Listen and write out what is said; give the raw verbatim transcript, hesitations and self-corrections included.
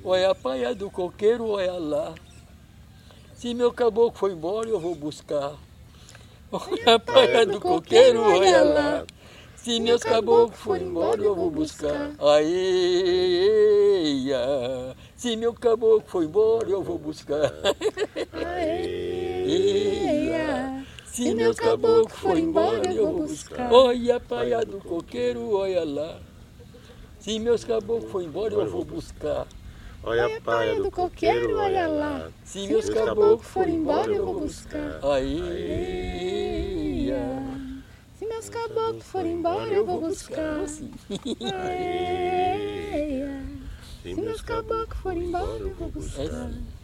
Olha a paia do coqueiro, olha lá. Se meu caboclo foi embora, eu vou buscar. Olha a paia do coqueiro, olha lá. Se meus caboclos forem embora, eu vou buscar. Aê, se meu caboclo for embora, eu vou buscar. Aê, se meus caboclos forem embora, eu vou buscar. Olha a paia do coqueiro, olha lá. Se meus caboclos forem embora, eu vou buscar. Olha a paia do coqueiro, olha lá. Se meus caboclos forem embora, eu vou buscar. Aê, se meus caboclos forem embora, eu vou buscar. Aê, se meus caboclos forem embora, eu vou buscar.